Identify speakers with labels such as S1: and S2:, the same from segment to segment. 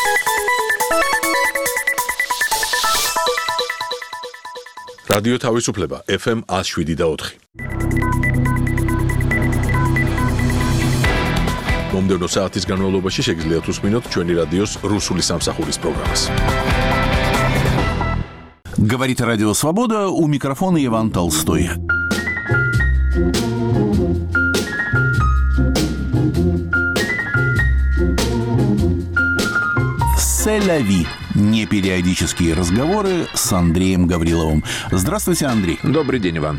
S1: რადიო თავისუფლება FM 107.4. მომდევნო საათის განმავლობაში შეგიძლიათ უსმინოთ ჩვენი რადიოს რუსული სამსახურის პროგრამას.
S2: Говорит Радио Свобода, у микрофона Иван Толстой. Селяви. Непериодические разговоры с Андреем Гавриловым. Здравствуйте, Андрей.
S3: Добрый день, Иван.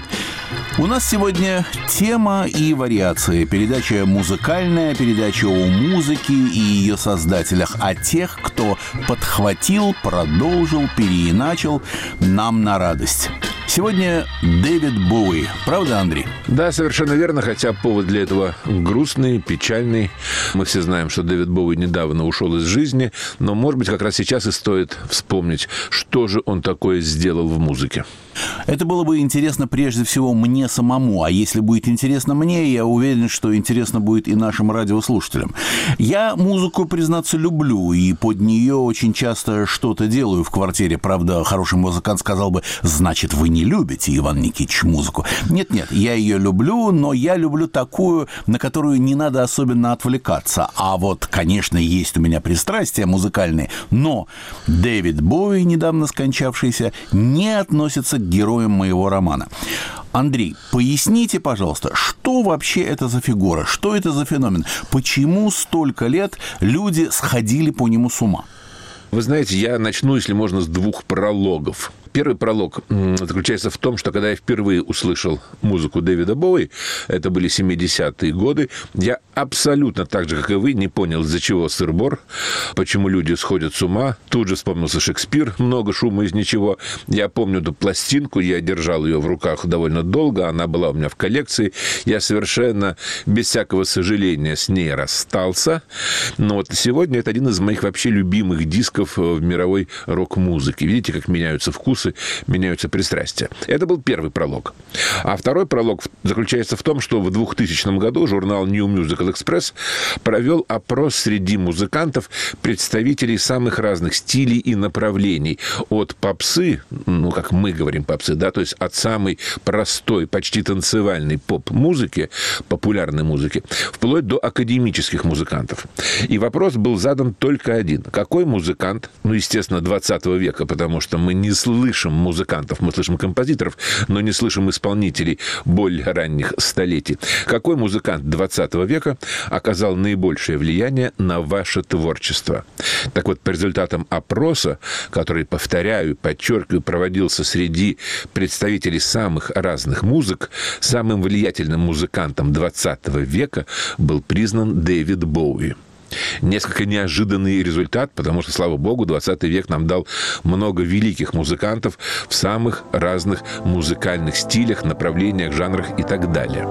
S2: У нас сегодня тема и вариации. Передача музыкальная, передача о музыке и ее создателях, о тех, кто подхватил, продолжил, переиначил нам на радость. Сегодня Дэвид Боуи. Правда, Андрей?
S3: Да, совершенно верно, хотя повод для этого грустный, печальный. Мы все знаем, что Дэвид Боуи недавно ушел из жизни, но, может быть, как раз сейчас и стоит вспомнить, что же он такое сделал в музыке.
S2: Это было бы интересно прежде всего мне самому, а если будет интересно мне, я уверен, что интересно будет и нашим радиослушателям. Я музыку, признаться, люблю, и под нее очень часто что-то делаю в квартире. Правда, хороший музыкант сказал бы: значит, вы не любите, Иван Никитич, музыку. Нет, я ее люблю, но я люблю такую, на которую не надо особенно отвлекаться. А вот, конечно, есть у меня пристрастия музыкальные, но Дэвид Боуи, недавно скончавшийся, не относится к героям моего романа. Андрей, поясните, пожалуйста, что вообще это за фигура, что это за феномен, почему столько лет люди сходили по нему с ума?
S3: Вы знаете, я начну, если можно, с двух прологов. Первый пролог заключается в том, что когда я впервые услышал музыку Дэвида Боуи, это были 70-е годы, я абсолютно так же, как и вы, не понял, из-за чего сыр-бор, почему люди сходят с ума. Тут же вспомнился Шекспир, много шума из ничего. Я помню эту пластинку, я держал ее в руках довольно долго, она была у меня в коллекции. Я совершенно без всякого сожаления с ней расстался. Но вот сегодня это один из моих вообще любимых дисков в мировой рок-музыке. Видите, как меняются вкусы, меняются пристрастия. Это был первый пролог. А второй пролог заключается в том, что в 2000 году журнал New Musical Express провел опрос среди музыкантов, представителей самых разных стилей и направлений. От попсы, как мы говорим попсы, да, то есть от самой простой, почти танцевальной поп-музыки, популярной музыки, вплоть до академических музыкантов. И вопрос был задан только один. Какой музыкант, естественно, 20 века, потому что мы не слышим музыкантов, мы слышим композиторов, но не слышим исполнителей более ранних столетий. Какой музыкант 20 века оказал наибольшее влияние на ваше творчество? Так вот, по результатам опроса, который, повторяю, подчеркиваю, проводился среди представителей самых разных музык, самым влиятельным музыкантом 20 века был признан Дэвид Боуи. Несколько неожиданный результат, потому что, слава богу, 20 век нам дал много великих музыкантов в самых разных музыкальных стилях, направлениях, жанрах и так далее.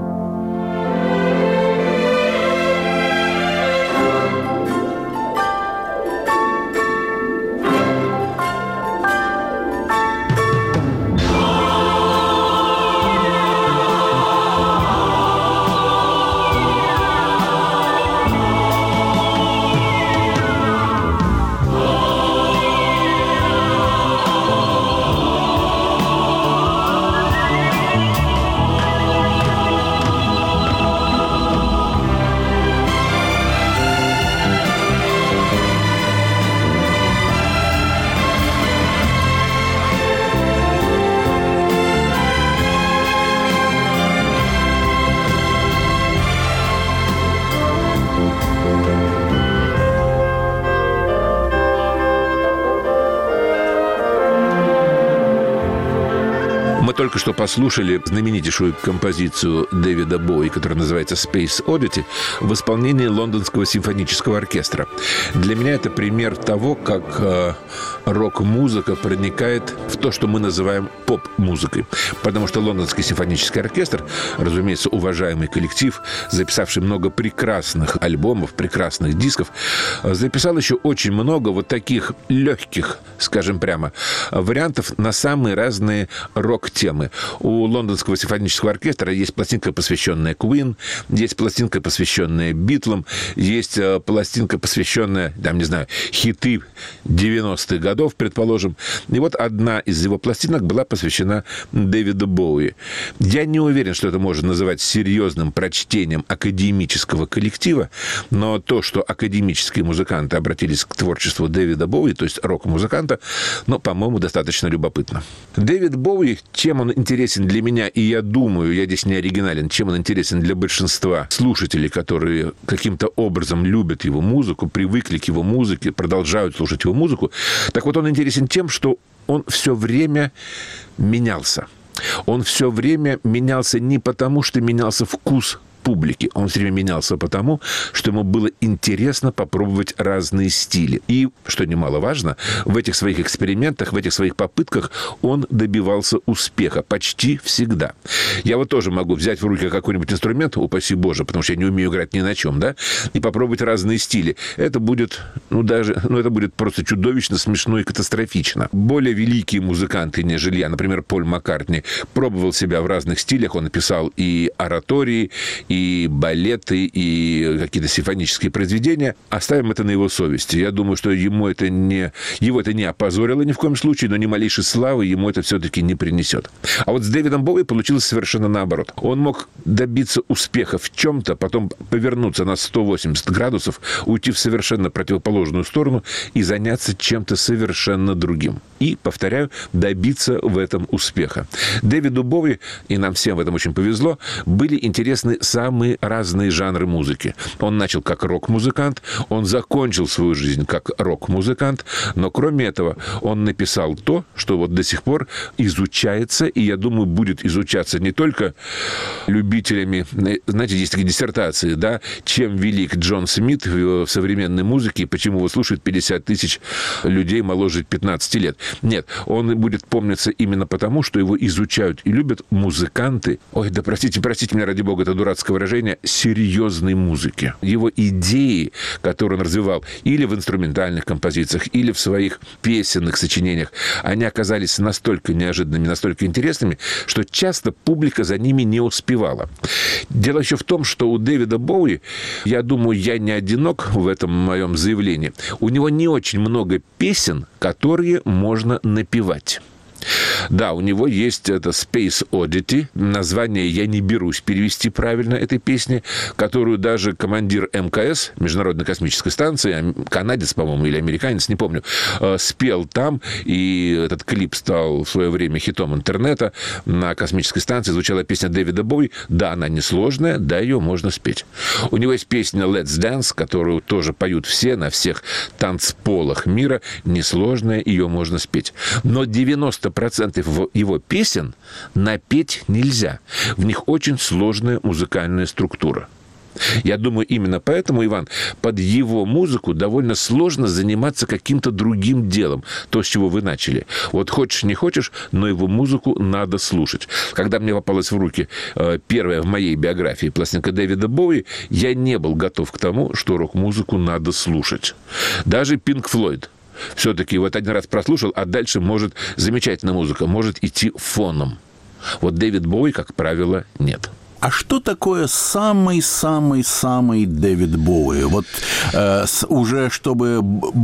S3: Мы только что послушали знаменитейшую композицию Дэвида Боуи, которая называется «Space Oddity», в исполнении Лондонского симфонического оркестра. Для меня это пример того, как рок-музыка проникает в то, что мы называем поп-музыкой. Потому что Лондонский симфонический оркестр, разумеется, уважаемый коллектив, записавший много прекрасных альбомов, прекрасных дисков, записал еще очень много вот таких легких, скажем прямо, вариантов на самые разные рок-темы. темы. У Лондонского симфонического оркестра есть пластинка, посвященная Queen, есть пластинка, посвященная Битлам, есть пластинка, посвященная, там, не знаю, хиты 90-х годов, предположим. И вот одна из его пластинок была посвящена Дэвиду Боуи. Я не уверен, что это можно называть серьезным прочтением академического коллектива, но то, что академические музыканты обратились к творчеству Дэвида Боуи, то есть рок-музыканта, ну, по-моему, достаточно любопытно. Дэвид Боуи, чем он интересен для меня, и я думаю, я здесь не оригинален, чем он интересен для большинства слушателей, которые каким-то образом любят его музыку, привыкли к его музыке, продолжают слушать его музыку, так вот он интересен тем, что он все время менялся. Он все время менялся не потому, что менялся вкус публики. Он все время менялся потому, что ему было интересно попробовать разные стили. И, что немаловажно, в этих своих экспериментах, в этих своих попытках он добивался успеха почти всегда. Я вот тоже могу взять в руки какой-нибудь инструмент, упаси Боже, потому что я не умею играть ни на чем, да, и попробовать разные стили. Это будет, это будет просто чудовищно, смешно и катастрофично. Более великие музыканты, нежели я, например, Поль Маккартни, пробовал себя в разных стилях. Он написал и оратории, и балеты, и какие-то симфонические произведения. Оставим это на его совести. Я думаю, что его это не опозорило ни в коем случае, но ни малейшей славы ему это все-таки не принесет. А вот с Дэвидом Боуи получилось совершенно наоборот. Он мог добиться успеха в чем-то, потом повернуться на 180 градусов, уйти в совершенно противоположную сторону и заняться чем-то совершенно другим. И, повторяю, добиться в этом успеха. Дэвиду Боуи, и нам всем в этом очень повезло, были интересны самые разные жанры музыки. Он начал как рок-музыкант, он закончил свою жизнь как рок-музыкант, но кроме этого он написал то, что вот до сих пор изучается, и, я думаю, будет изучаться не только любителями, знаете, есть такие диссертации, да, чем велик Джон Смит в современной музыке и почему его слушают 50 тысяч людей моложе 15 лет. Нет, он будет помниться именно потому, что его изучают и любят музыканты. Ой, да простите меня, ради бога, это дурацкое выражение, серьезной музыки. Его идеи, которые он развивал или в инструментальных композициях, или в своих песенных сочинениях, они оказались настолько неожиданными, настолько интересными, что часто публика за ними не успевала. Дело еще в том, что у Дэвида Боуи, я думаю, я не одинок в этом моем заявлении, у него не очень много песен, которые можно напевать. Да, у него есть это Space Oddity, название я не берусь перевести правильно этой песни, которую даже командир МКС, Международной космической станции, канадец, по-моему, или американец, не помню, спел там, и этот клип стал в свое время хитом интернета. На космической станции звучала песня Дэвида Боуи. Да, она несложная, да, ее можно спеть. У него есть песня Let's Dance, которую тоже поют все на всех танцполах мира. Несложная, ее можно спеть. Но 90% его песен напеть нельзя. В них очень сложная музыкальная структура. Я думаю, именно поэтому, Иван, под его музыку довольно сложно заниматься каким-то другим делом. То, с чего вы начали. Вот хочешь, не хочешь, но его музыку надо слушать. Когда мне попалась в руки первая в моей биографии пластинка Дэвида Боуи, я не был готов к тому, что рок-музыку надо слушать. Даже Pink Floyd. Все-таки вот один раз прослушал, а дальше может замечательная музыка, может идти фоном. Вот Дэвид Боуи, как правило, нет.
S2: А что такое самый-самый-самый Дэвид Боуи? Вот уже чтобы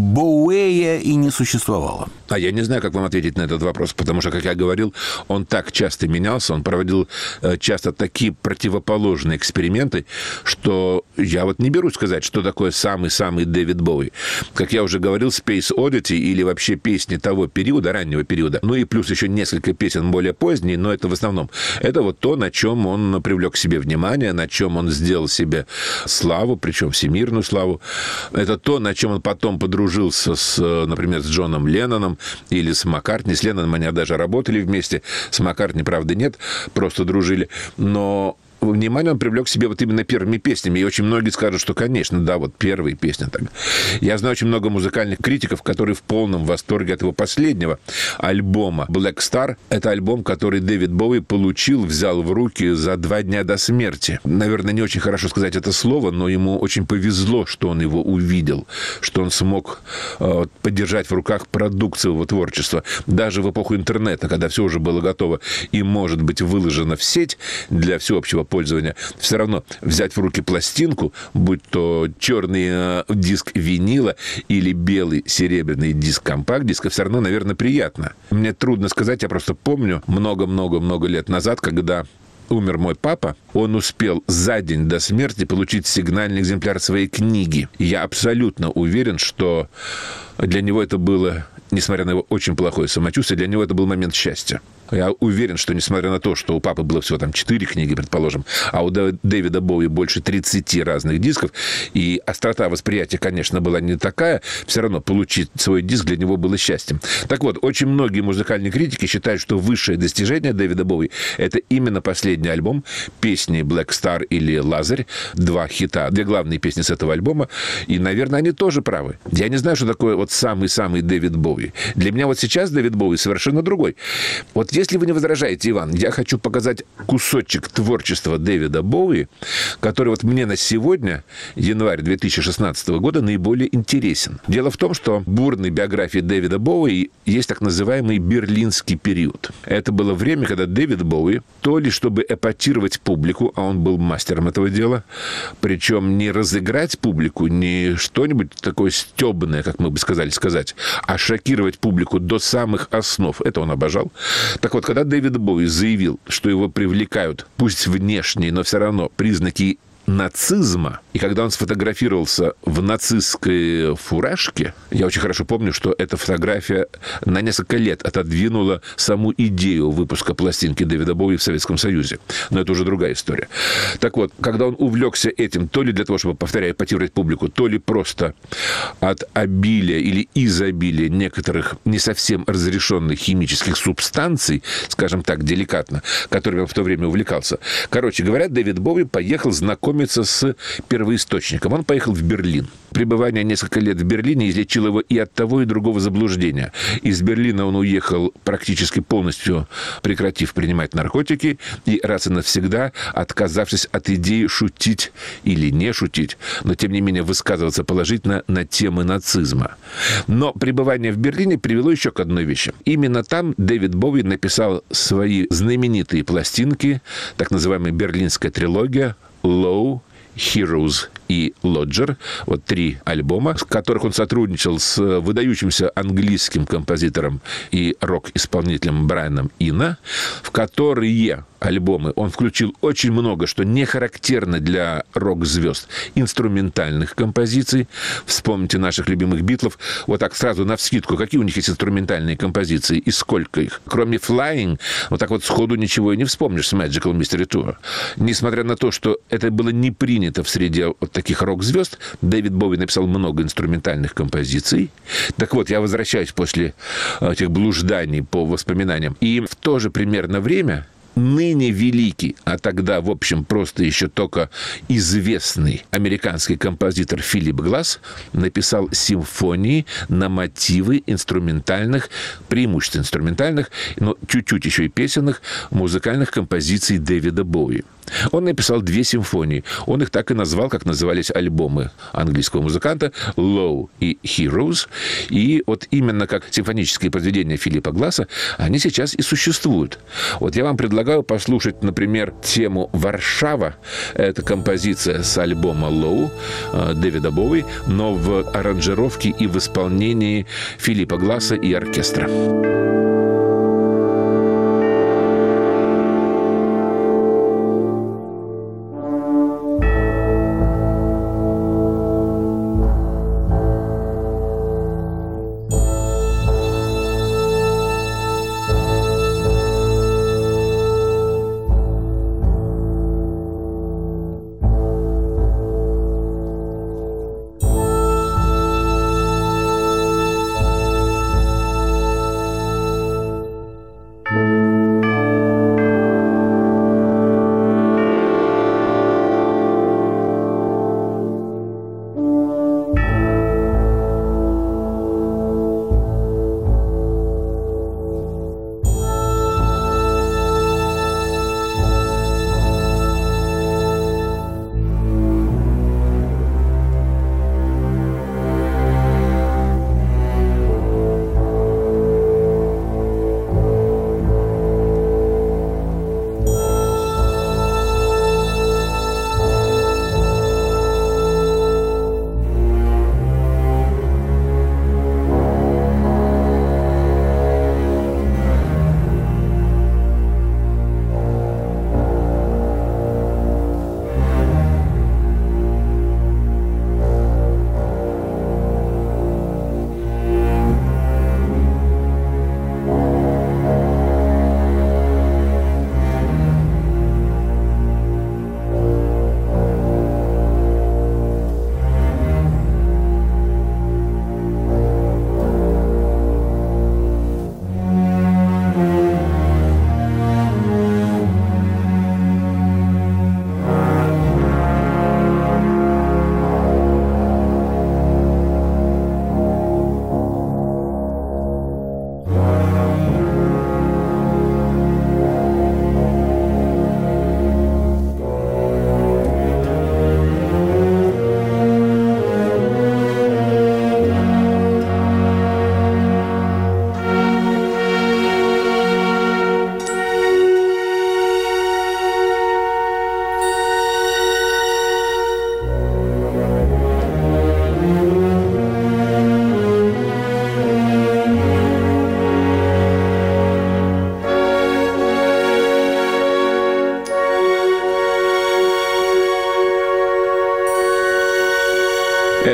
S2: Боуэя и не существовало.
S3: А я не знаю, как вам ответить на этот вопрос, потому что, как я говорил, он так часто менялся, он проводил часто такие противоположные эксперименты, что я вот не берусь сказать, что такое самый-самый Дэвид Боуи. Как я уже говорил, Space Oddity или вообще песни того периода, раннего периода, ну и плюс еще несколько песен более поздние, но это в основном. Это вот то, на чем он привлек к себе внимание, на чем он сделал себе славу, причем всемирную славу. Это то, на чем он потом подружился, например, с Джоном Ленноном или с Маккартни. С Ленноном они даже работали вместе. С Маккартни, правда, нет, просто дружили. Но внимание он привлек к себе вот именно первыми песнями. И очень многие скажут, что, конечно, да, вот первые песни. Так. Я знаю очень много музыкальных критиков, которые в полном восторге от его последнего альбома Black Star. Это альбом, который Дэвид Боуи взял в руки за 2 дня до смерти. Наверное, не очень хорошо сказать это слово, но ему очень повезло, что он его увидел, что он смог подержать в руках продукцию его творчества. Даже в эпоху интернета, когда все уже было готово и может быть выложено в сеть для всеобщего пользования, все равно взять в руки пластинку, будь то черный диск винила или белый серебряный диск компакт-диска, все равно, наверное, приятно. Мне трудно сказать, я просто помню много-много-много лет назад, когда умер мой папа, он успел за день до смерти получить сигнальный экземпляр своей книги. И я абсолютно уверен, что для него это было, несмотря на его очень плохое самочувствие, для него это был момент счастья. Я уверен, что несмотря на то, что у папы было всего 4 книги, предположим, а у Дэвида Боуи больше 30 разных дисков, и острота восприятия, конечно, была не такая, все равно получить свой диск для него было счастьем. Так вот, очень многие музыкальные критики считают, что высшее достижение Дэвида Боуи – это именно последний альбом, песни Black Star или Лазарь, 2 хита, 2 главные песни с этого альбома, и, наверное, они тоже правы. Я не знаю, что такое вот самый-самый Дэвид Боуи. Для меня вот сейчас Дэвид Боуи совершенно другой. Вот если вы не возражаете, Иван, я хочу показать кусочек творчества Дэвида Боуи, который вот мне на сегодня, январь 2016 года, наиболее интересен. Дело в том, что в бурной биографии Дэвида Боуи есть так называемый берлинский период. Это было время, когда Дэвид Боуи, то ли чтобы эпатировать публику, а он был мастером этого дела, причем не разыграть публику, не что-нибудь такое стебное, как мы бы сказать, а шокировать публику до самых основ. Это он обожал. Так вот, когда Дэвид Боуи заявил, что его привлекают, пусть внешние, но все равно признаки нацизма, и когда он сфотографировался в нацистской фуражке, я очень хорошо помню, что эта фотография на несколько лет отодвинула саму идею выпуска пластинки Дэвида Боуи в Советском Союзе. Но это уже другая история. Так вот, когда он увлекся этим, то ли для того, чтобы, повторяю, эпатировать публику, то ли просто от обилия или изобилия некоторых не совсем разрешенных химических субстанций, скажем так, деликатно, которыми он в то время увлекался. Короче говоря, Дэвид Боуи поехал знакомиться с первоисточником. Он поехал в Берлин. Пребывание несколько лет в Берлине излечило его и от того, и другого заблуждения. Из Берлина он уехал практически полностью прекратив принимать наркотики и раз и навсегда отказавшись от идеи шутить или не шутить, но тем не менее высказываться положительно на темы нацизма. Но пребывание в Берлине привело еще к одной вещи. Именно там Дэвид Боуи написал свои знаменитые пластинки, так называемая берлинская трилогия «Low», «Heroes» и «Lodger». Вот 3 альбома, с которых он сотрудничал с выдающимся английским композитором и рок-исполнителем Брайаном Ино, в которые альбомы он включил очень много, что не характерно для рок-звезд, инструментальных композиций. Вспомните наших любимых Битлов. Вот так сразу навскидку, какие у них есть инструментальные композиции и сколько их. Кроме «Flying», вот так вот сходу ничего и не вспомнишь с Magical Mystery Tour. Несмотря на то, что это было не принято в среде вот таких рок-звезд, Дэвид Боуи написал много инструментальных композиций. Так вот, я возвращаюсь после этих блужданий по воспоминаниям. И в то же примерно время ныне великий, а тогда, в общем, просто еще только известный американский композитор Филипп Гласс написал симфонии на мотивы инструментальных, преимущественно инструментальных, но чуть-чуть еще и песенных музыкальных композиций Дэвида Боуи. Он написал 2 симфонии. Он их так и назвал, как назывались альбомы английского музыканта «Low» и «Heroes». И вот именно как симфонические произведения Филиппа Гласса, они сейчас и существуют. Вот я вам предлагаю послушать, например, тему «Варшава». Это композиция с альбома «Low» Дэвида Боуи, но в аранжировке и в исполнении Филиппа Гласса и оркестра.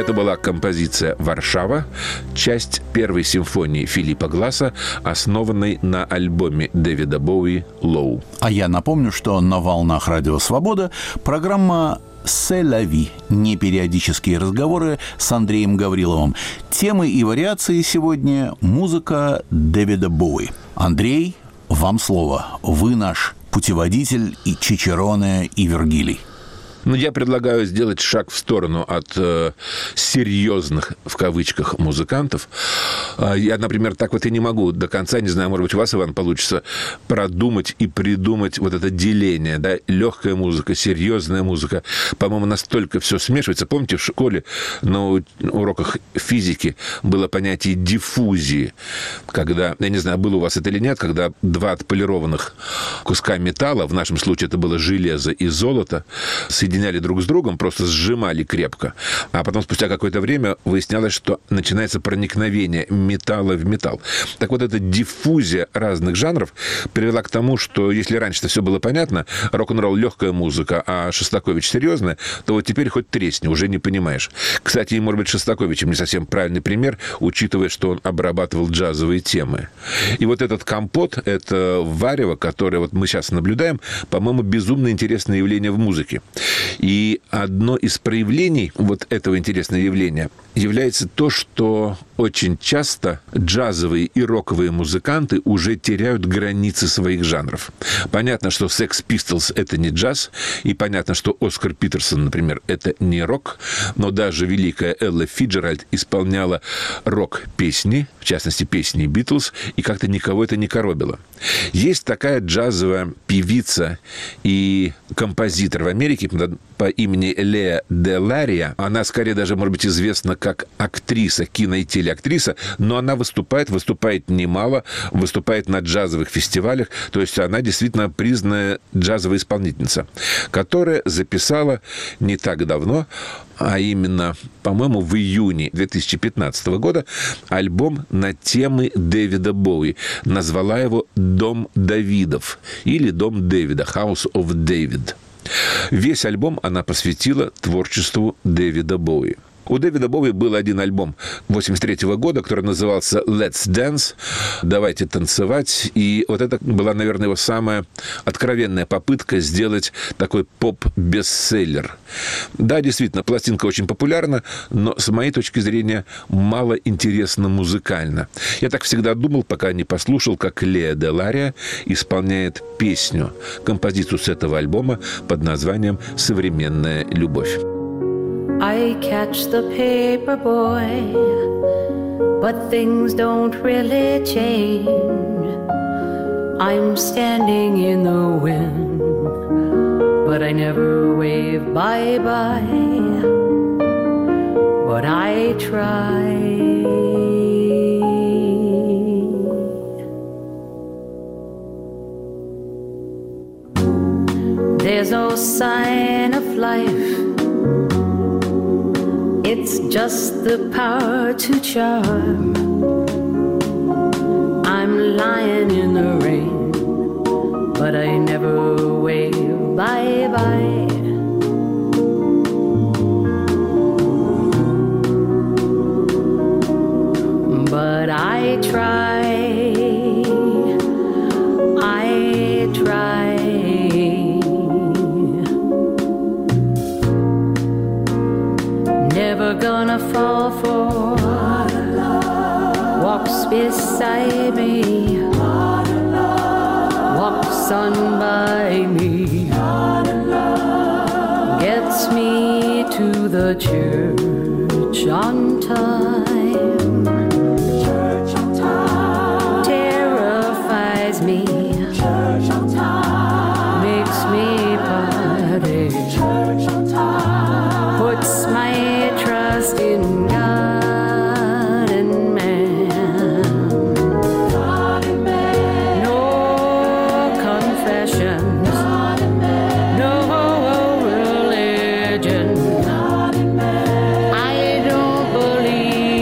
S3: Это была композиция «Варшава», часть первой симфонии Филиппа Гласса, основанной на альбоме Дэвида Боуи «Low».
S2: А я напомню, что на «Волнах Радио Свобода» программа «C'est la vie» – непериодические разговоры с Андреем Гавриловым. Темы и вариации сегодня – музыка Дэвида Боуи. Андрей, вам слово. Вы наш путеводитель и Чичероне, и Вергилий.
S3: Ну, я предлагаю сделать шаг в сторону от серьезных, в кавычках, музыкантов. Я, например, так вот и не могу до конца, не знаю, может быть, у вас, Иван, получится продумать и придумать вот это деление, да, легкая музыка, серьезная музыка. По-моему, настолько все смешивается. Помните, в школе на уроках физики было понятие диффузии, когда, я не знаю, было у вас это или нет, когда два отполированных куска металла, в нашем случае это было железо и золото, соединяли друг с другом, просто сжимали крепко. А потом, спустя какое-то время, выяснялось, что начинается проникновение металла в металл. Так вот, эта диффузия разных жанров привела к тому, что если раньше-то все было понятно, рок-н-ролл — легкая музыка, а Шостакович — серьезная, то вот теперь хоть тресни, уже не понимаешь. Кстати, может быть, Шостаковичем не совсем правильный пример, учитывая, что он обрабатывал джазовые темы. И вот этот компот, это варево, которое вот мы сейчас наблюдаем, по-моему, безумно интересное явление в музыке. И одно из проявлений вот этого интересного явления является то, что очень часто джазовые и роковые музыканты уже теряют границы своих жанров. Понятно, что Sex Pistols — это не джаз, и понятно, что Оскар Питерсон, например, это не рок, но даже великая Элла Фиджеральд исполняла рок-песни, в частности, песни Битлз, и как-то никого это не коробило. Есть такая джазовая певица и композитор в Америке по имени Леа Делария. Она скорее даже, может быть, известна как актриса, кино- и телеактриса, но она выступает немало, выступает на джазовых фестивалях, то есть она действительно признанная джазовая исполнительница, которая записала не так давно, а именно, по-моему, в июне 2015 года альбом на темы Дэвида Боуи. Назвала его «Дом Давидов» или «Дом Дэвида», «House of David». Весь альбом она посвятила творчеству Дэвида Боуи. У Дэвида Боуи был один альбом 1983 года, который назывался «Let's Dance», «Давайте танцевать». И вот это была, наверное, его самая откровенная попытка сделать такой поп-бестселлер. Да, действительно, пластинка очень популярна, но, с моей точки зрения, мало интересна музыкально. Я так всегда думал, пока не послушал, как Леа Делария исполняет песню, композицию с этого альбома под названием «Современная любовь».
S4: I catch the paper boy, but things don't really change. I'm standing in the wind, but I never wave bye-bye. But I try. There's no sign of life. It's just the power to charm. I'm lying in the rain, but I never wave bye-bye. But I try. Never gonna fall for walks beside me, walks on by me, gets me to the church on time, terrifies me, makes me party, puts my trust in God and man. No confessions, no religion. I don't believe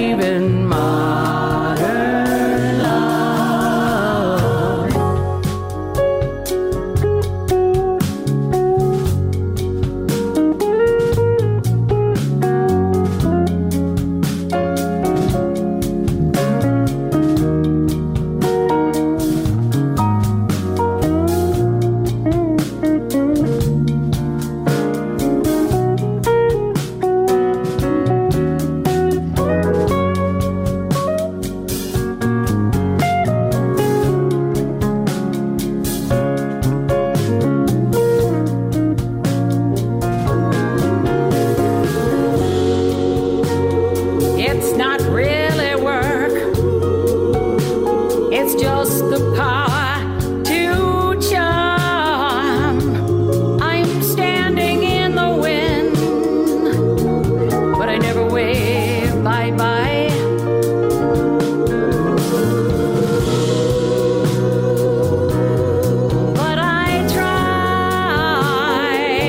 S4: It's not really work. It's just the power to charm. I'm standing in the wind, but I never wave bye-bye. But I try.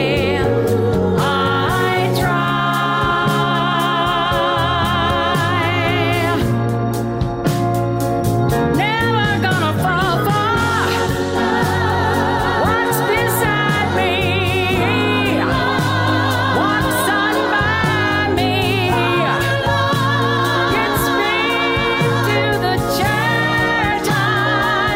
S4: Never gonna fall for what's beside me. Walks on by me. Gets me to the church on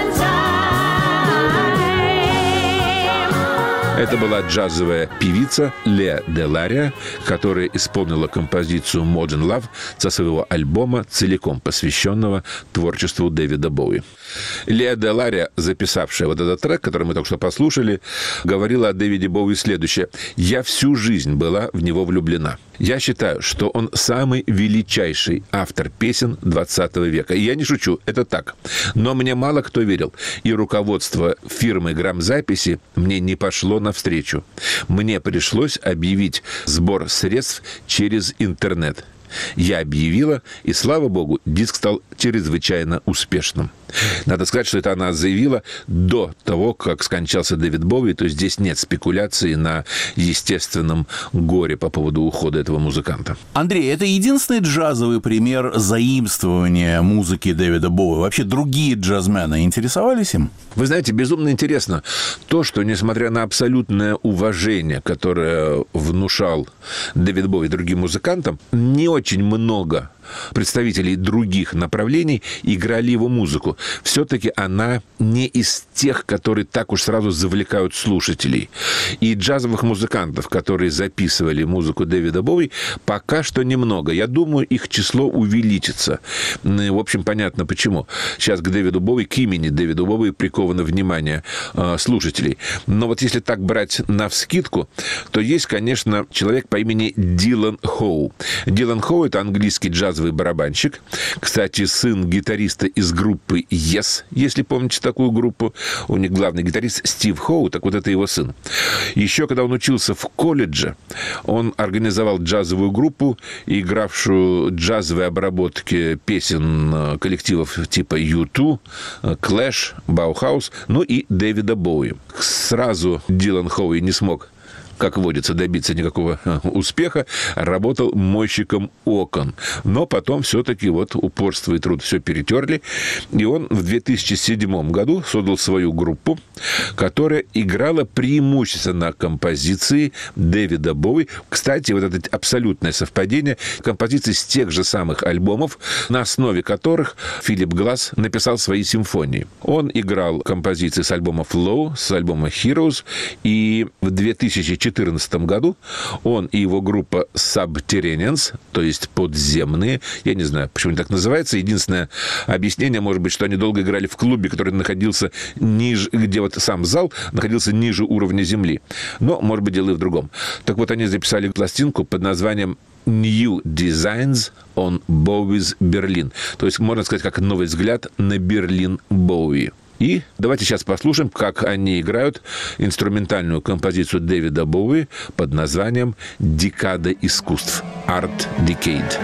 S4: time.
S3: Это была джазовая певица Леа Делария, которая исполнила композицию «Modern Love» со своего альбома, целиком посвященного творчеству Дэвида Боуи. Леа Делария, записавшая вот этот трек, который мы только что послушали, говорила о Дэвиде Боуи следующее. «Я всю жизнь была в него влюблена. Я считаю, что он самый величайший автор песен 20 века. И я не шучу, это так. Но мне мало кто верил. И руководство фирмы грамзаписи мне не пошло навстречу. Мне пришлось объявить сбор средств через интернет. Я объявила, и, слава богу, диск стал чрезвычайно успешным». Надо сказать, что это она заявила до того, как скончался Дэвид Боуи, то есть здесь нет спекуляции на естественном горе по поводу ухода этого музыканта.
S2: Андрей, это единственный джазовый пример заимствования музыки Дэвида Боуи. Вообще другие джазмены интересовались им?
S3: Вы знаете, безумно интересно то, что, несмотря на абсолютное уважение, которое внушал Дэвид Боуи другим музыкантам, не очень много представителей других направлений играли его музыку. Все-таки она не из тех, которые так уж сразу завлекают слушателей. И джазовых музыкантов, которые записывали музыку Дэвида Боуи, пока что немного. Я думаю, их число увеличится. В общем, понятно почему. Сейчас к Дэвиду Боуи, к имени Дэвида Боуи приковано внимание слушателей. Но вот если так брать навскидку, то есть, конечно, человек по имени Дилан Хоу. Дилан Хоу – это английский джазовый барабанщик. Кстати, сын гитариста из группы Yes, если помните такую группу. У них главный гитарист Стив Хоу, так вот это его сын. Еще когда он учился в колледже, он организовал джазовую группу, игравшую джазовые обработки песен коллективов типа U2, Clash, Bauhaus, ну и Дэвида Боуи. Сразу Дилан Хоу не смог, как водится, добиться никакого успеха, работал мойщиком окон. Но потом все-таки вот упорство и труд все перетерли. И он в 2007 году создал свою группу, которая играла преимущественно композиции Дэвида Боуи. Кстати, вот это абсолютное совпадение композиций с тех же самых альбомов, на основе которых Филипп Гласс написал свои симфонии. Он играл композиции с альбома Flow, с альбома Heroes, и в 2014 году он и его группа Subterraneans, то есть подземные, я не знаю, почему они так называются, единственное объяснение может быть, что они долго играли в клубе, который находился ниже, где вот сам зал находился ниже уровня земли. Но, может быть, дело и в другом. Так вот, они записали пластинку под названием New Designs on Bowie's Berlin. То есть, можно сказать, как новый взгляд на Берлин Боуи. И давайте сейчас послушаем, как они играют инструментальную композицию Дэвида Боуи под названием «Декада искусств» – «Art Decade».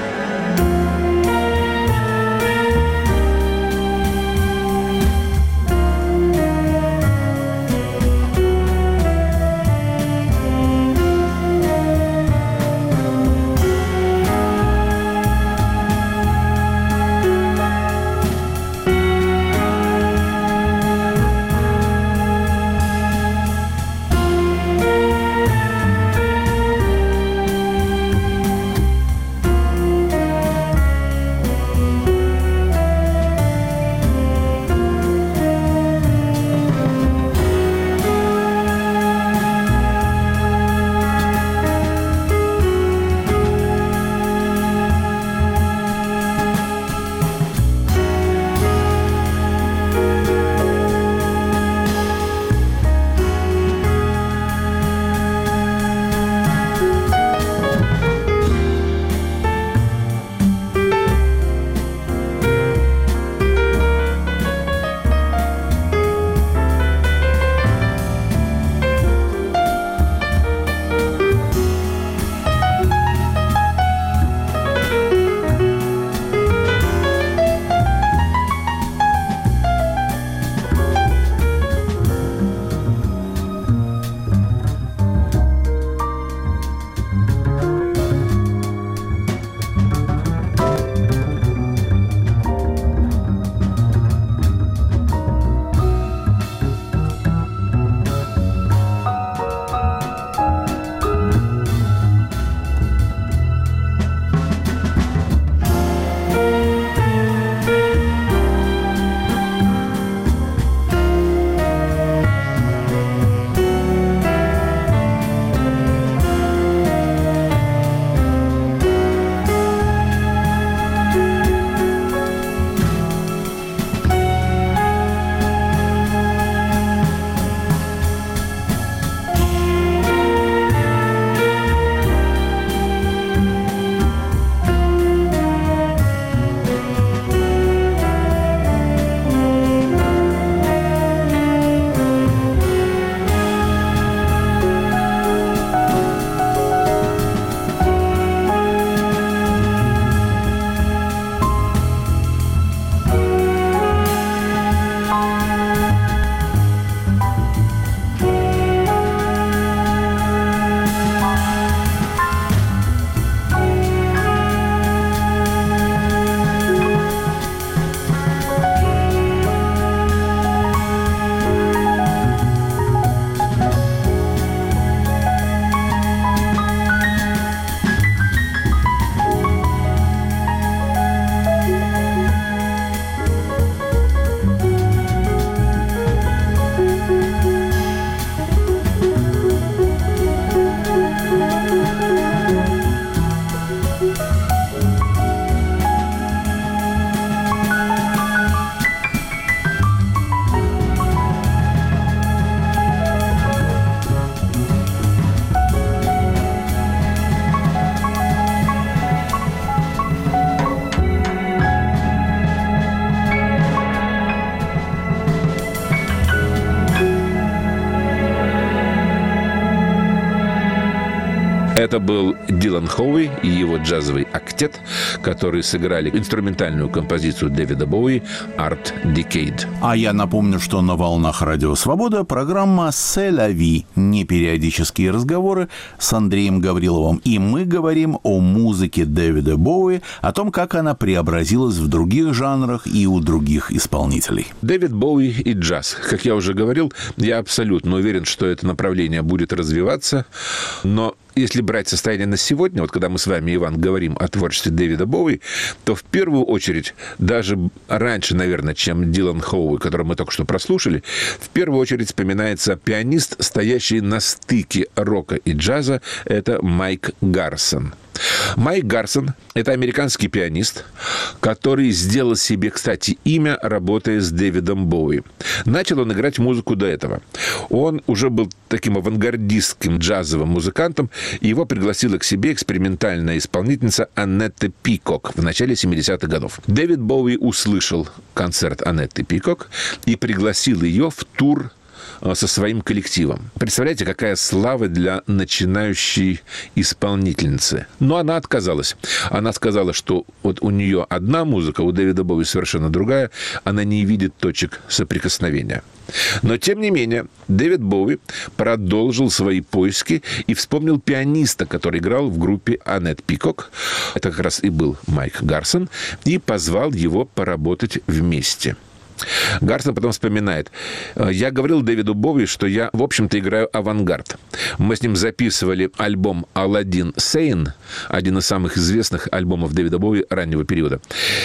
S3: Это был Дилан Хоуи и его джазовый актет, которые сыграли инструментальную композицию Дэвида Боуи «Art Decade».
S2: А я напомню, что на волнах Радио Свобода программа «C'est la vie» – непериодические разговоры с Андреем Гавриловым. И мы говорим о музыке Дэвида Боуи, о том, как она преобразилась в других жанрах и у других исполнителей.
S3: Дэвид Боуи и джаз. Как я уже говорил, я абсолютно уверен, что это направление будет развиваться, но если брать состояние на сегодня, вот когда мы с вами, Иван, говорим о творчестве Дэвида Боуи, то в первую очередь, даже раньше, наверное, чем Дилан Хоуи, которого мы только что прослушали, в первую очередь вспоминается пианист, стоящий на стыке рока и джаза, это Майк Гарсон. Майк Гарсон – это американский пианист, который сделал себе, кстати, имя, работая с Дэвидом Боуи. Начал он играть музыку до этого. Он уже был таким авангардистским джазовым музыкантом, и его пригласила к себе экспериментальная исполнительница Анетта Пикок в начале 70-х годов. Дэвид Боуи услышал концерт Анетты Пикок и пригласил ее в тур со своим коллективом. Представляете, какая слава для начинающей исполнительницы. Но она отказалась. Она сказала, что вот у нее одна музыка, у Дэвида Боуи совершенно другая. Она не видит точек соприкосновения. Но, тем не менее, Дэвид Боуи продолжил свои поиски и вспомнил пианиста, который играл в группе Анетт Пикок. Это как раз и был Майк Гарсон. И позвал его поработать вместе. Гарсон потом вспоминает: «Я говорил Дэвиду Боуи, что я, в общем-то, играю авангард. Мы с ним записывали альбом «Аладдин Сейн», один из самых известных альбомов Дэвида Боуи раннего периода.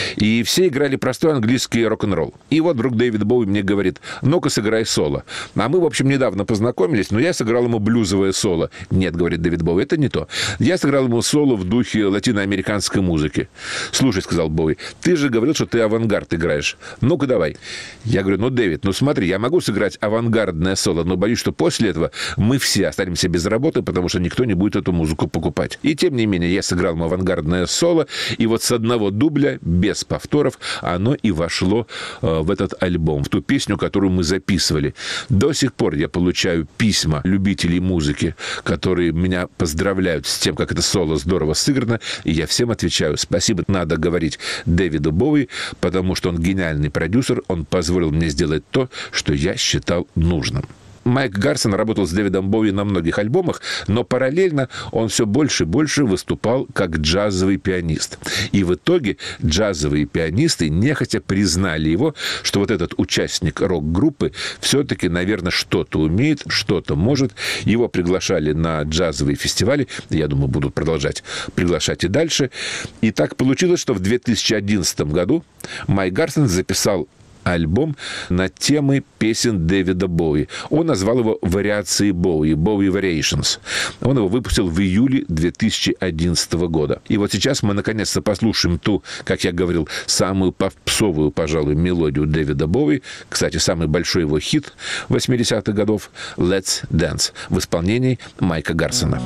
S3: И все играли простой английский рок-н-ролл. И вот вдруг Дэвид Боуи мне говорит: ну-ка, сыграй соло. А мы, в общем, недавно познакомились, но я сыграл ему блюзовое соло. Нет, говорит Дэвид Боуи, это не то. Я сыграл ему соло в духе латиноамериканской музыки. Слушай, сказал Боуи, ты же говорил, что ты авангард играешь. Ну-ка, давай. Я говорю: ну, Дэвид, ну смотри, я могу сыграть авангардное соло, но боюсь, что после этого мы все останемся без работы, потому что никто не будет эту музыку покупать. И тем не менее, я сыграл ему авангардное соло, и вот с одного дубля, без повторов, оно и вошло в этот альбом, в ту песню, которую мы записывали. До сих пор я получаю письма любителей музыки, которые меня поздравляют с тем, как это соло здорово сыграно, и я всем отвечаю: спасибо, надо говорить Дэвиду Боуи, потому что он гениальный продюсер, он позволил мне сделать то, что я считал нужным. Майк Гарсон работал с Дэвидом Боуи на многих альбомах, но параллельно он все больше и больше выступал как джазовый пианист. И в итоге джазовые пианисты нехотя признали его, что вот этот участник рок-группы все-таки, наверное, что-то умеет, что-то может. Его приглашали на джазовые фестивали. Я думаю, будут продолжать приглашать и дальше. И так получилось, что в 2011 году Майк Гарсон записал альбом на темы песен Дэвида Боуи. Он назвал его «Вариации Боуи», «Bowie Variations». Он его выпустил в июле 2011 года. И вот сейчас мы наконец-то послушаем ту, как я говорил, самую попсовую, пожалуй, мелодию Дэвида Боуи. Кстати, самый большой его хит 80-х годов «Let's Dance» в исполнении Майка Гарсона.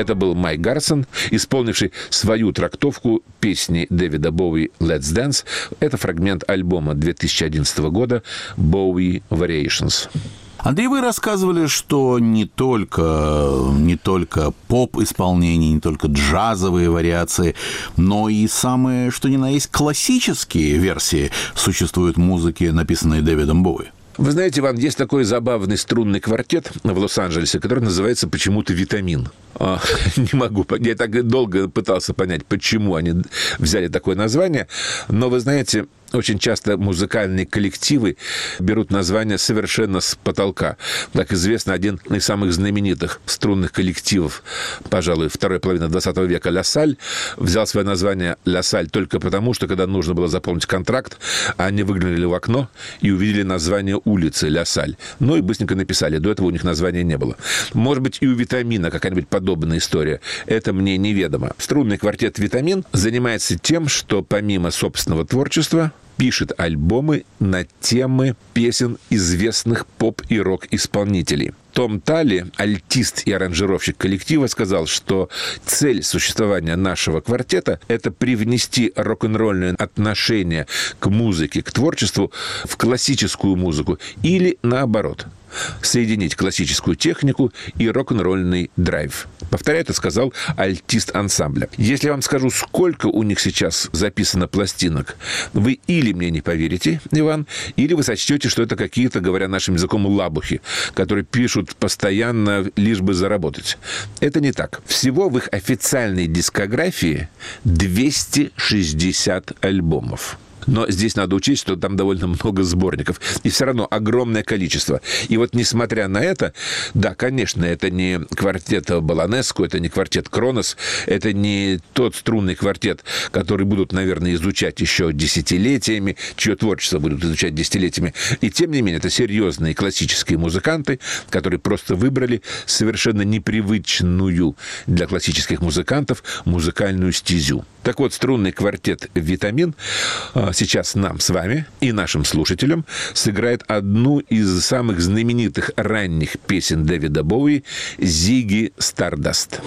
S3: Это был Майк Гарсон, исполнивший свою трактовку песни Дэвида Боуи «Let's Dance». Это фрагмент альбома 2011 года «Bowie Variations».
S2: Андрей, вы рассказывали, что не только поп-исполнение, не только джазовые вариации, но и самые, что ни на есть, классические версии существуют музыки, написанной Дэвидом Боуи.
S3: Вы знаете, Иван, есть такой забавный струнный квартет в Лос-Анджелесе, который называется почему-то «Витамин». Не могу. Я так долго пытался понять, почему они взяли такое название. Но, вы знаете, очень часто музыкальные коллективы берут название совершенно с потолка. Как известно, один из самых знаменитых струнных коллективов, пожалуй, второй половины 20 века, «Ля Саль», взял свое название «Ля Саль» только потому, что, когда нужно было заполнить контракт, они выглянули в окно и увидели название улицы «Ля Саль». Ну и быстренько написали. До этого у них названия не было. Может быть, и у «Витамина» какая-нибудь подобная история. Это мне неведомо. Струнный квартет «Витамин» занимается тем, что помимо собственного творчества пишет альбомы на темы песен известных поп- и рок-исполнителей. Том Талли, альтист и аранжировщик коллектива, сказал, что цель существования нашего квартета – это привнести рок-н-ролльное отношение к музыке, к творчеству в классическую музыку или наоборот – соединить классическую технику и рок-н-ролльный драйв. Повторяю, это сказал альтист ансамбля. Если я вам скажу, сколько у них сейчас записано пластинок, вы или мне не поверите, Иван, или вы сочтете, что это какие-то, говоря нашим языком, лабухи, которые пишут постоянно, лишь бы заработать. Это не так. Всего в их официальной дискографии 260 альбомов. Но здесь надо учесть, что там довольно много сборников. И все равно огромное количество. И вот несмотря на это, да, конечно, это не квартет Баланеску, это не квартет Кронос, это не тот струнный квартет, который будут, наверное, изучать еще десятилетиями, чье творчество будут изучать десятилетиями. И тем не менее, это серьезные классические музыканты, которые просто выбрали совершенно непривычную для классических музыкантов музыкальную стезю. Так вот, струнный квартет «Витамин» сейчас нам с вами и нашим слушателям сыграет одну из самых знаменитых ранних песен Дэвида Боуи «Зигги Стардаст».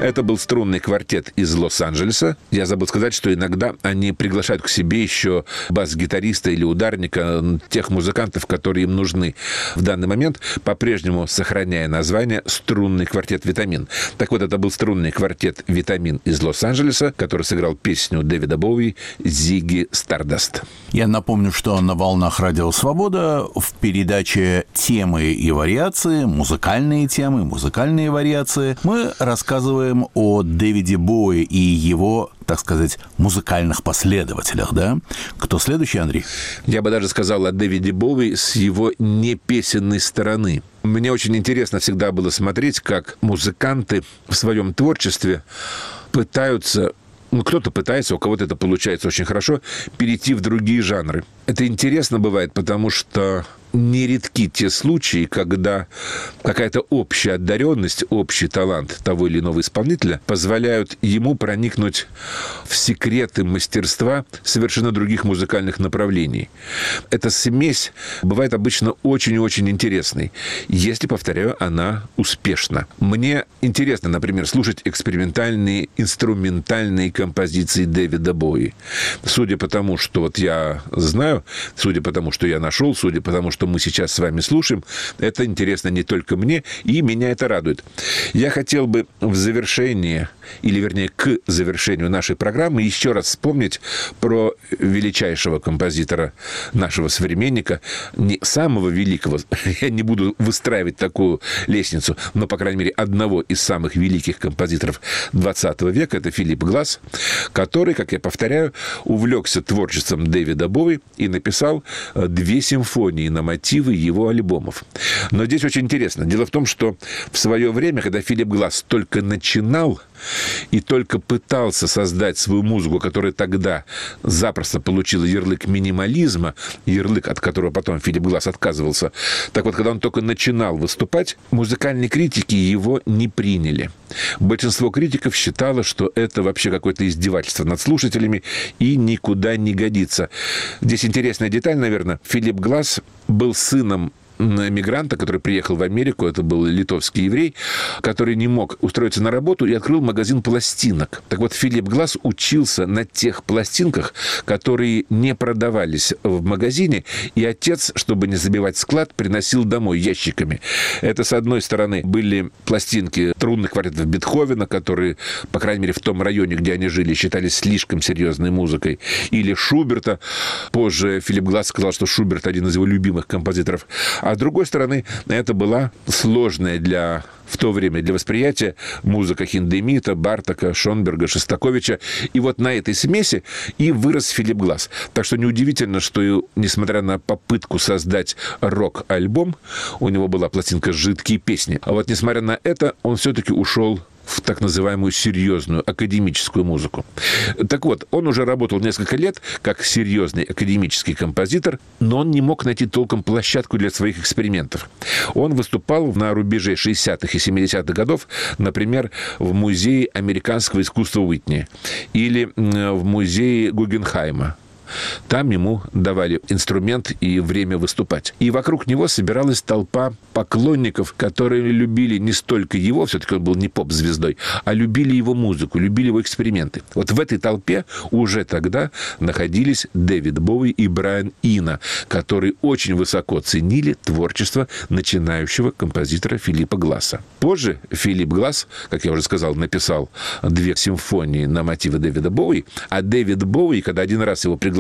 S3: Это был струнный квартет из Лос-Анджелеса. Я забыл сказать, что иногда они приглашают к себе еще бас-гитариста или ударника, тех музыкантов, которые им нужны в данный момент, по-прежнему сохраняя название «Струнный квартет «Витамин». Так вот, это был струнный квартет «Витамин» из Лос-Анджелеса, который сыграл песню Дэвида Боуи «Зигги Стардаст».
S2: Я напомню, что на «Волнах Радио Свобода» в передаче «Темы и вариации», музыкальные темы, музыкальные вариации, мы рассказываем о Дэвиде Боуи и его, так сказать, музыкальных последователях, да? Кто следующий, Андрей?
S3: Я бы даже сказал о Дэвиде Боуи с его непесенной стороны. Мне очень интересно всегда было смотреть, как музыканты в своем творчестве пытаются... кто-то пытается, у кого-то это получается очень хорошо, перейти в другие жанры. Это интересно бывает, потому что нередки те случаи, когда какая-то общая одаренность, общий талант того или иного исполнителя позволяют ему проникнуть в секреты мастерства совершенно других музыкальных направлений. Эта смесь бывает обычно очень и очень интересной, если, повторяю, она успешна. Мне интересно, например, слушать экспериментальные, инструментальные композиции Дэвида Боуи. Судя по тому, что вот я знаю, судя по тому, что я нашел, судя по тому, что мы сейчас с вами слушаем, это интересно не только мне, и меня это радует. Я хотел бы в завершении, или вернее к завершению нашей программы еще раз вспомнить про величайшего композитора нашего современника, не самого великого, я не буду выстраивать такую лестницу, но, по крайней мере, одного из самых великих композиторов 20 века, это Филипп Гласс, который, как я повторяю, увлекся творчеством Дэвида Боуи и написал 2 симфонии на мотивы его альбомов. Но здесь очень интересно. Дело в том, что в свое время, когда Филипп Гласс только начинал и только пытался создать свою музыку, которая тогда запросто получила ярлык минимализма, ярлык, от которого потом Филипп Гласс отказывался, так вот, когда он только начинал выступать, музыкальные критики его не приняли. Большинство критиков считало, что это вообще какое-то издевательство над слушателями и никуда не годится. Здесь интересная деталь, наверное. Филипп Гласс был сыном мигранта, который приехал в Америку, это был литовский еврей, который не мог устроиться на работу и открыл магазин пластинок. Так вот, Филипп Гласс учился на тех пластинках, которые не продавались в магазине, и отец, чтобы не забивать склад, приносил домой ящиками. Это, с одной стороны, были пластинки струнных квартетов Бетховена, которые, по крайней мере, в том районе, где они жили, считались слишком серьезной музыкой, или Шуберта. Позже Филипп Гласс сказал, что Шуберт один из его любимых композиторов. А с другой стороны, это была сложная в то время для восприятия музыка Хиндемита, Бартока, Шонберга, Шостаковича. И вот на этой смеси и вырос Филипп Гласс. Так что неудивительно, что, несмотря на попытку создать рок-альбом, у него была пластинка «Жидкие песни». А вот несмотря на это, он все-таки ушел в так называемую серьезную академическую музыку. Так вот, он уже работал несколько лет как серьезный академический композитор, но он не мог найти толком площадку для своих экспериментов. Он выступал на рубеже 60-х и 70-х годов, например, в Музее американского искусства Уитни или в Музее Гугенхайма. Там ему давали инструмент и время выступать. И вокруг него собиралась толпа поклонников, которые любили не столько его, все-таки он был не поп-звездой, а любили его музыку, любили его эксперименты. Вот в этой толпе уже тогда находились Дэвид Боуи и Брайан Ино, которые очень высоко ценили творчество начинающего композитора Филиппа Гласса. Позже Филипп Гласс, как я уже сказал, написал 2 симфонии на мотивы Дэвида Боуи, а Дэвид Боуи, когда один раз его пригласили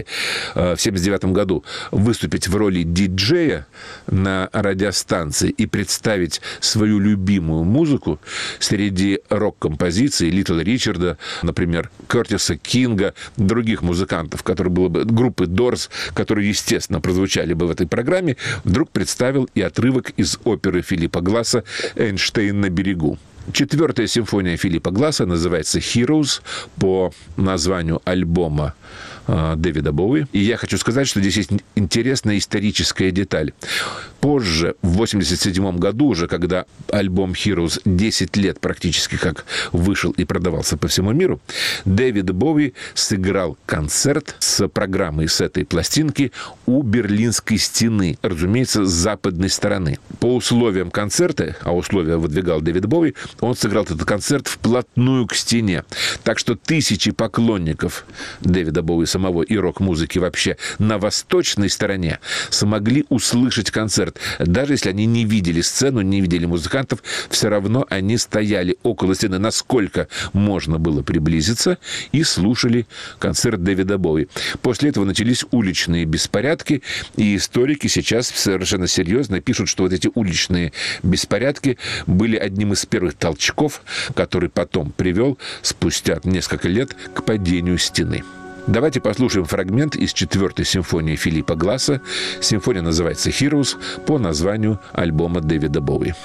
S3: в 1979 году выступить в роли диджея на радиостанции и представить свою любимую музыку среди рок-композиций Литл Ричарда, например, Кертиса Кинга, других музыкантов, которые было бы группы Doors, которые, естественно, прозвучали бы в этой программе, вдруг представил и отрывок из оперы Филиппа Гласса «Эйнштейн на берегу». 4-я симфония Филиппа Гласса называется «Heroes» по названию альбома Дэвида Боуи. И я хочу сказать, что здесь есть интересная историческая деталь. Позже, в 1987 году, уже когда альбом Heroes 10 лет практически как вышел и продавался по всему миру, Дэвид Боуи сыграл концерт с программой с этой пластинки у Берлинской стены, разумеется, с западной стороны. По условиям концерта, а условия выдвигал Дэвид Боуи, он сыграл этот концерт вплотную к стене. Так что тысячи поклонников Дэвида Боуи самого и рок-музыки вообще на восточной стороне смогли услышать концерт. Даже если они не видели сцену, не видели музыкантов, все равно они стояли около стены, насколько можно было приблизиться, и слушали концерт Дэвида Боуи. После этого начались уличные беспорядки, и историки сейчас совершенно серьезно пишут, что вот эти уличные беспорядки были одним из первых толчков, который потом привел спустя несколько лет к падению стены. Давайте послушаем фрагмент из 4-й симфонии Филиппа Гласса. Симфония называется «Heroes» по названию альбома Дэвида Боуи.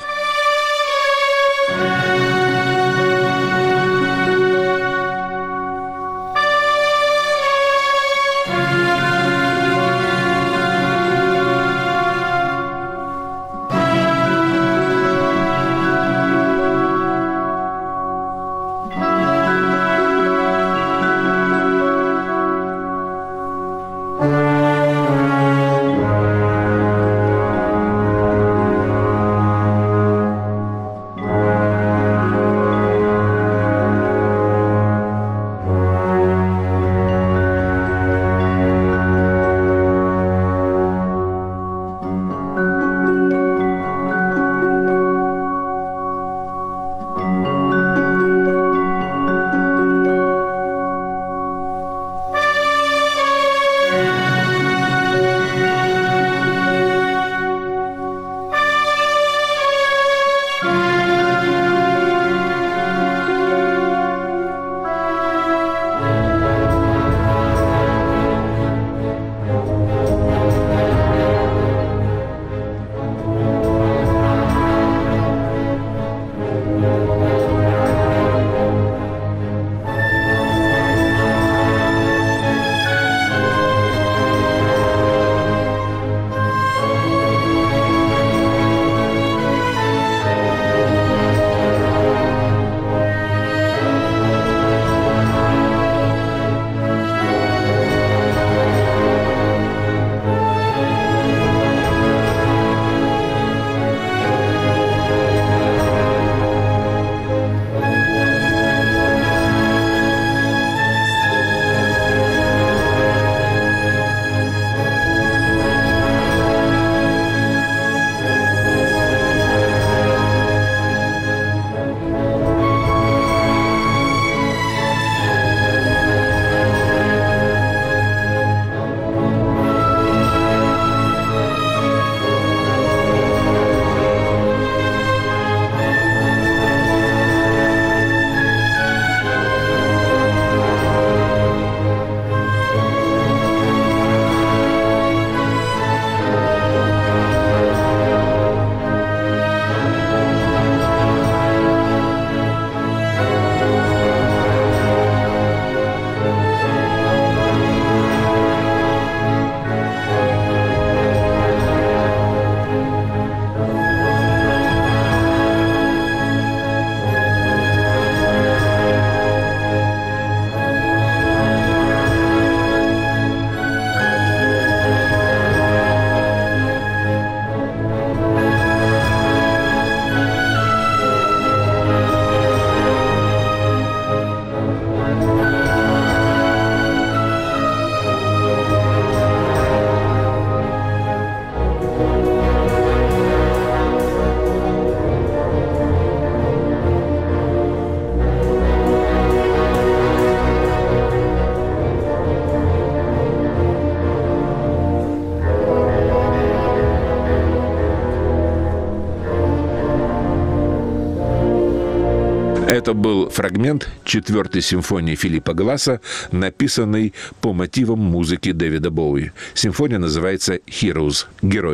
S3: Это был фрагмент 4-й симфонии Филиппа Гласса, написанный по мотивам музыки Дэвида Боуи. Симфония называется «Heroes» – «Герои».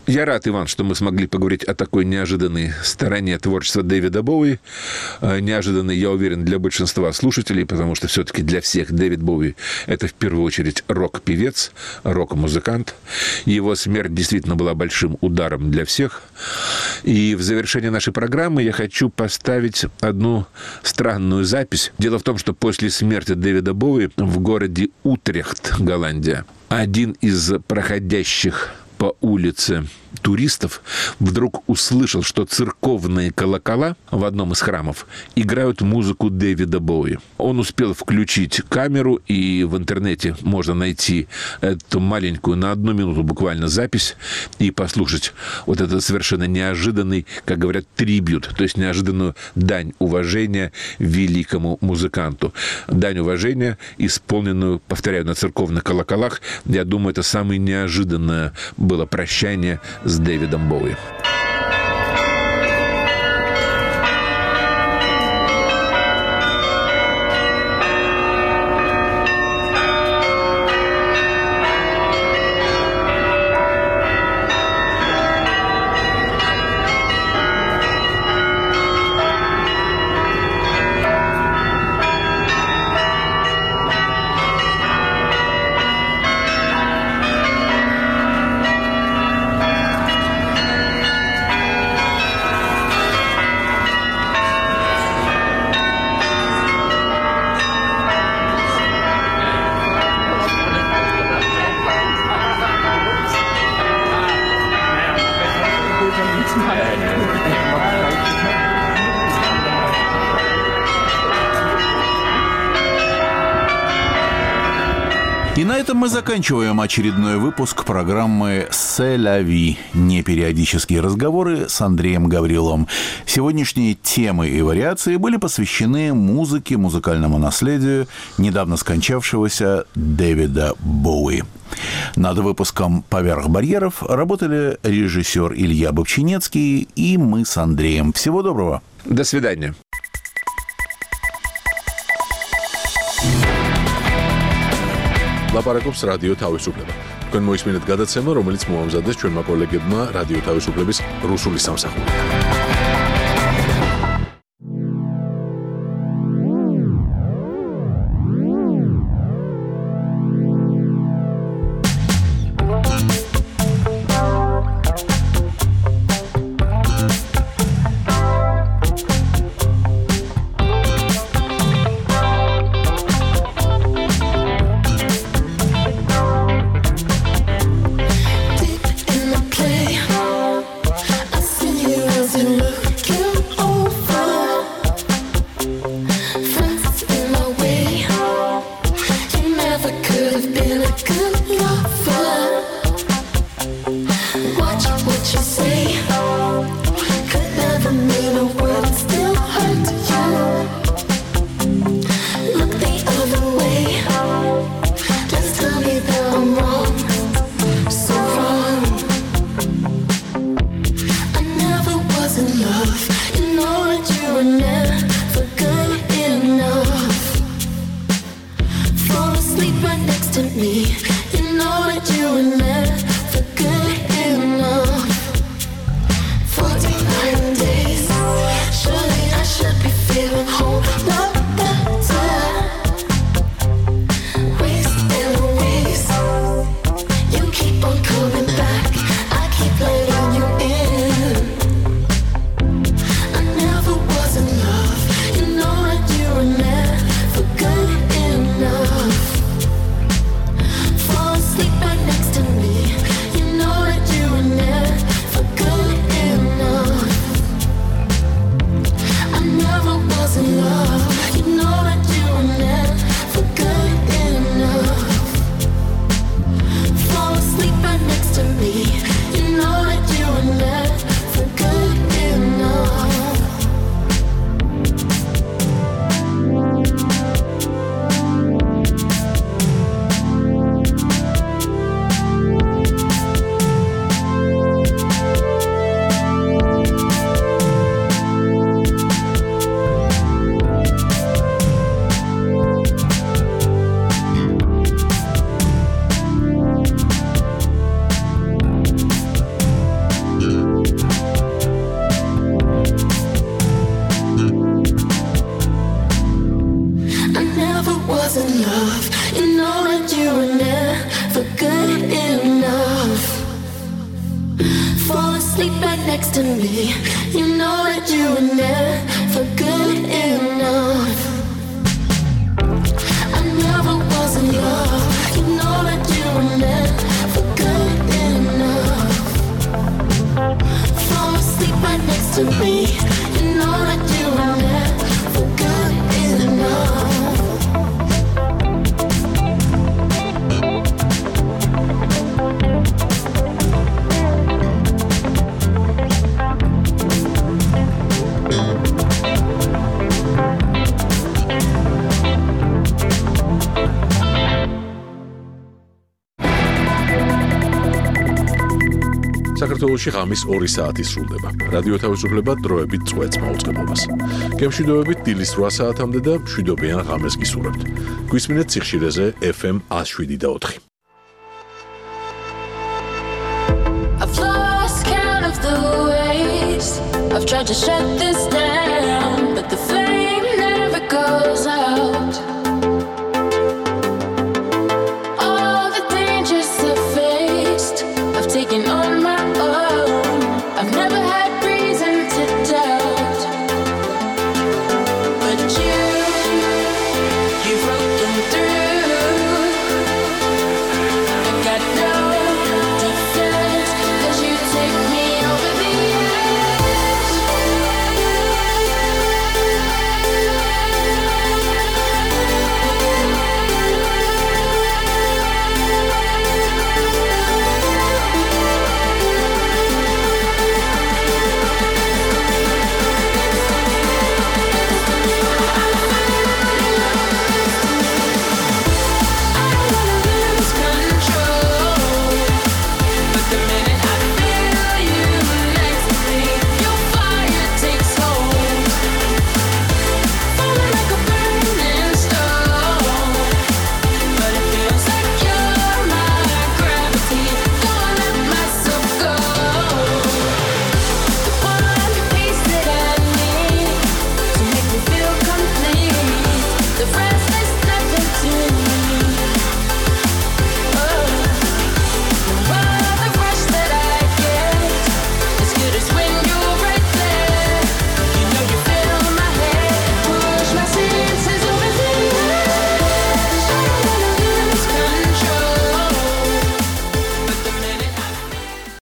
S3: Я рад, Иван, что мы смогли поговорить о такой неожиданной стороне творчества Дэвида Боуи. Неожиданной, я уверен, для большинства слушателей, потому что все-таки для всех Дэвид Боуи – это в первую очередь рок-певец, рок-музыкант. Его смерть действительно была большим ударом для всех. И в завершение нашей программы я хочу поставить одну странную запись. Дело в том, что после смерти Дэвида Боуи в городе Утрехт, Голландия, один из проходящих по улице туристов вдруг услышал, что церковные колокола в одном из храмов играют музыку Дэвида Боуи. Он успел включить камеру, и в интернете можно найти эту маленькую, на 1 минуту буквально, запись и послушать вот этот совершенно неожиданный, как говорят, трибют, то есть неожиданную дань уважения великому музыканту. Дань уважения, исполненную, повторяю, на церковных колоколах. Я думаю, это самое неожиданное было прощание с Дэвидом Боуи.
S2: И на этом мы заканчиваем очередной выпуск программы «C'est la vie» – непериодические разговоры с Андреем Гавриловым. Сегодняшние темы и вариации были посвящены музыке, музыкальному наследию недавно скончавшегося Дэвида Боуи. Над выпуском «Поверх барьеров» работали режиссер Илья Бобчинецкий и мы с Андреем. Всего доброго.
S3: До свидания.
S1: ლაპარაკობს რადიო თავისუფლება. თქვენ მოისმინეთ გადაცემა, რომელიც მოამზადეს ჩვენმა კოლეგებმა რადიო თავისუფლების რუსული სამსახური.
S5: Look right next to me. You know that you were never good enough. I never was in love. You know that you were never good enough. Fall asleep right next to me. You know that you were never good enough.
S1: საქართველოში ღამის 2 საათი სრულდება. რადიო თავისუფლება დროებით წვეთს მაუწყებლობას. გემშვიდობებით დილის 8 საათამდე და მშვიდობიან ღამეს გისურვებთ. გვისმინეთ სიხშირეზე FM 107.4.
S5: I've lost count of the ways I've tried to shut this down.